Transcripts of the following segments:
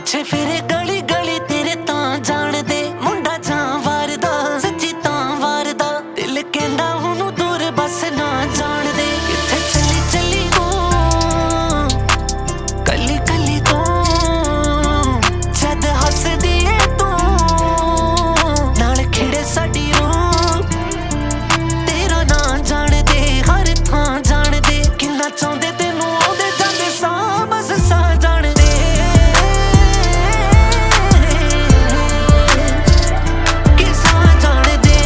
ਪਿੱਛੇ ਫਿਰੇ ਗਲੀ ਗਲੀ ਤੇਰੇ ਤਾਂ ਜਾਣ ਦੇ ਮੁੰਡਾ ਜਾਂ ਵਾਰਦਾ ਸੱਚੀ ਤਾਂ ਵਾਰਦਾ ਦਿਲ ਕਹਿੰਦਾ ਉਹਨੂੰ ਦੂਰ ਬਸ ਨਾ ਜਾਣ ਦੇ ਕਿੱਥੇ ਚੱਲੀ ਚੱਲੀ ਤੂੰ ਕੱਲੀ ਕੱਲੀ ਤੂੰ ਜਦ ਹੱਸਦੀ ਏ ਤੂੰ ਨਾਲ ਖਿੜੇ ਸਾਡੀ ਰੂਹ ਤੇਰਾ ਨਾਂ ਜਾਣਦੇ ਹਰ ਥਾਂ ਜਾਣਦੇ ਕਿੰਨਾ ਚਾਹੁੰਦੇ ਤੈਨੂੰ ਆਉਂਦੇ ਜਾਂਦੇ ਸਾਂ ਬਸ ਸਾਂ ਜਾਣਦੇ ਕਿ ਸਾਂ ਜਾਣਦੇ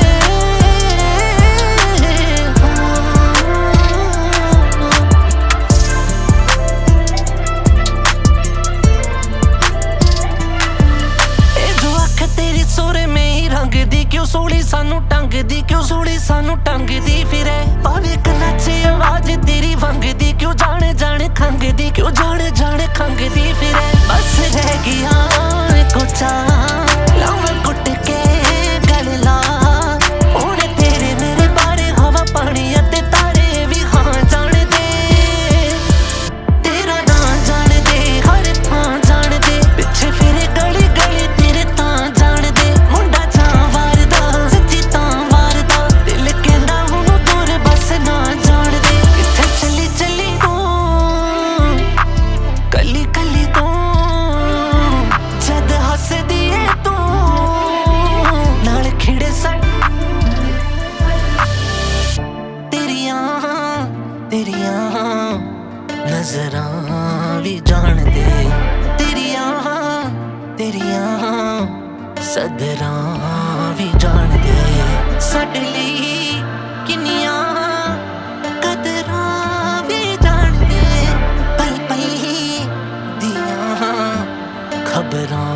ਇਹ ਜੋ ਅੱਖ ਤੇਰੀ ਸੋਰੇ ਮੇਂ ਰੰਗ ਦੀ ਕਿਉਂ ਸੋਹਣੀ ਸਾਨੂੰ ਟੰਗਦੀ ਕਿਉਂ ਸੋਹਣੀ ਸਾਨੂੰ ਟੰਗਦੀ ਫਿਰੇ ਭਾਵੇਂ ਕੰਨਾਂ 'ਚ ਆਵਾਜ਼ ਤੇਰੀ ਵੰਗਦੀ ਕਿਉਂ ਜਾਣੇ ਜਾਣੇ ਖੰਗਦੀ ਕਿਉਂ ਜਾਣੇ ਜਾਣੇ ਖੰਗਦੀ ਫਿਰੇ ਬਸ ਰਹਿ ਗਿਆ ਇੱਕੋ ਚਾਹ ਲਾਵਾਂ ਕੁੱਟ ਕੇ ਗਲ ਲਾ ਉਹਨੇ ਤੇਰੇ ਮੇਰੇ ਬਾਰੇ ਹਵਾ ਪਾਣੀ ਅਤੇ ਤਾਰੇ ਵੀ ਹਾਂ ਜਾਣਦੇ ਤੇਰਾ ਨਾਂ ਜਾਣਦੇ ਹਰ ਥਾਂ ਜਾਣਦੇ ਪਿੱਛੇ ਫਿਰੇ ਗਲੀ ਗਲੀ ਤੇਰੇ ਤਾਂ ਜਾਣਦੇ ਮੁੰਡਾ ਜਾਂ ਵਾਰਦਾ ਸੱਚੀ ਤਾਂ ਵਾਰਦਾ ਦਿਲ ਕਹਿੰਦਾ ਉਹਨੂੰ ਦੂਰ ਬਸ ਨਾ ਜਾਣਦੇ ਕਿੱਥੇ ਚੱਲੀ ਚੱਲੀ ਤੂੰ ਕੱਲੀ ਕੱਲੀ ਤੂੰ ਜਦ ਹੱਸਦੀ ਏ ਤੂੰ ਨਾਲ ਖਿੜੇ ਤੇਰੀਆਂ ਨਜ਼ਰਾਂ ਵੀ ਜਾਣਦੇ ਤੇਰੀਆਂ ਸਦਰਾਂ ਵੀ ਜਾਣਦੇ ਸਾਡੇ ਲਈ ਕਿੰਨੀਆਂ ਕਦਰਾਂ ਵੀ ਜਾਣਦੇ ਪਲ ਪਲ ਦੀਆਂ ਖਬਰਾਂ